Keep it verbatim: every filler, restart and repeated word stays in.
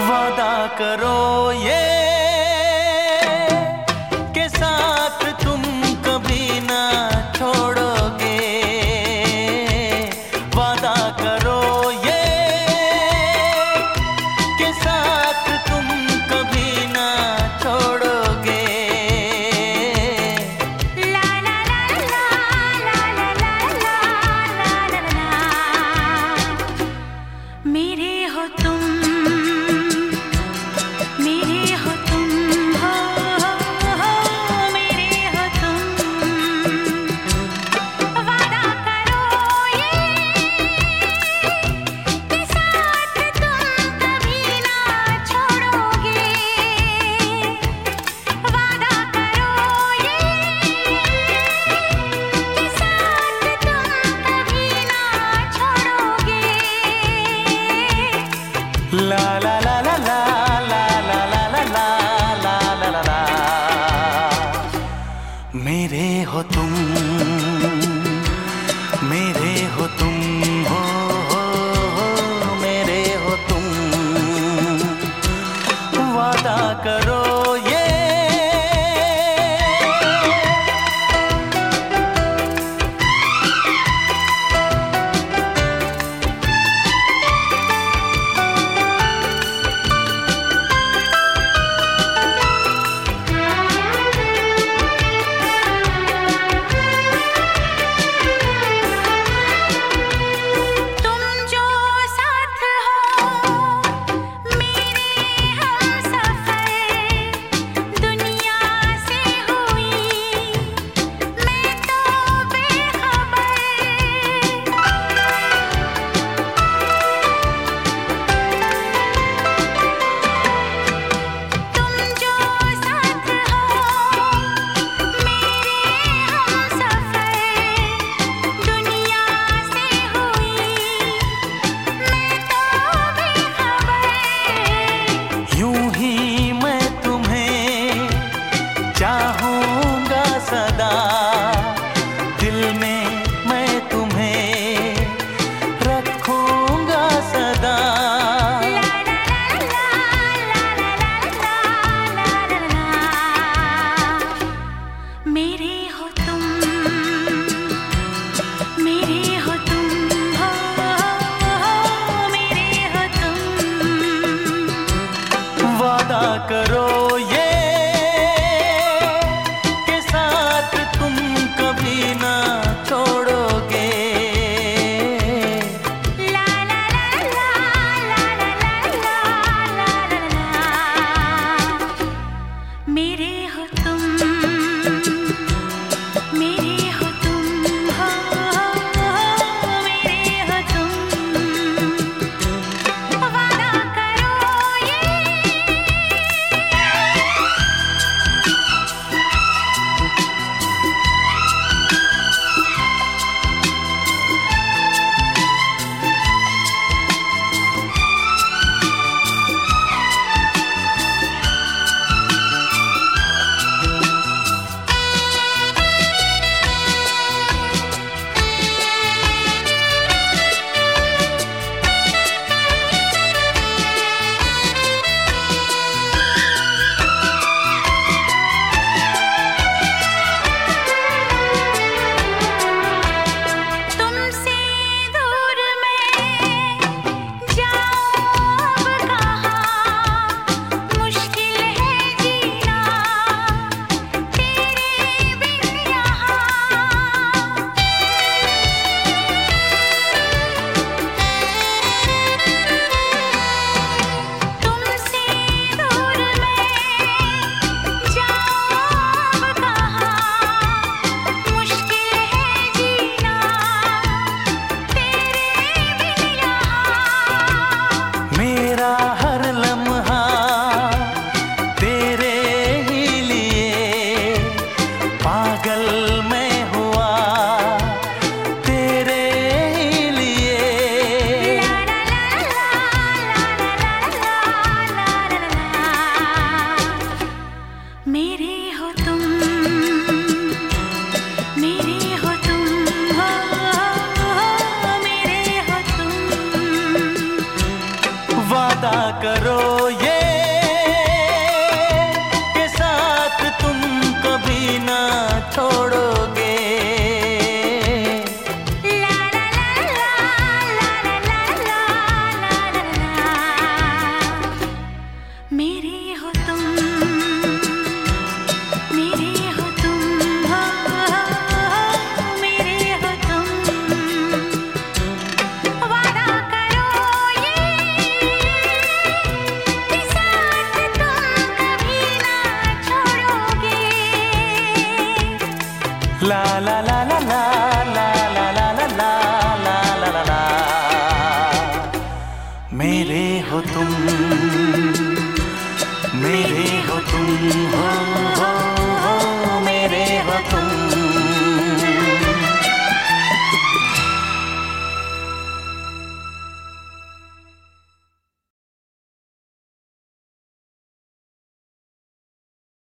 वादा करो ये के साथ तुम कभी ना छोड़ोगे। वादा करो ये के साथ तुम कभी ना छोड़ोगे। ला ला ला ला ला ला ला ला ला ला ला। मेरे हो तुम, मेरे हो तुम, हो हो मेरे हो तुम। वादा करो ये के साथ तुम कभी ना छोड़ोगे। वादा करो ये के साथ तुम कभी ना छोड़ोगे। ला ला ला ला ला ला ला ला ला ला ला ला ला ला। मेरे हो तुम, मेरे हो तुम, हो हो हो मेरे हो तुम। वादा करो ये तुम जो साथ हो मेरे हमसफर, दुनिया से हुई मैं तो बेखबर। तुम जो साथ हो मेरे हमसफर, दुनिया से हुई मैं तो बेखबर। यूं ही मैं तुम्हें चाहूंगा सदा, दिल में मैं तुम्हें रखूंगा सदा। ला ला ला ला ला ला ला ला ला ला। मेरे हो तुम, मेरे हो तुम, हो हो मेरे हो तुम। वादा करो ये के साथ तुम कभी ना छोड़ोगे। ला ला ला ला ला ला ला ला ला ला ला। मेरे हो तुम, मेरे हो तुम, हो हो मेरे हो तुम। वादा करो ये करो ये के साथ तुम कभी ना छोड़ोगे। ला ला ला ला ला ला ला ला ला। मेरे हो तुम, मेरे हो तुम, हो मेरे हो तुम। वादा करो ये कि साथ तुम कभी ना छोड़ोगे। ला ला ला ला ला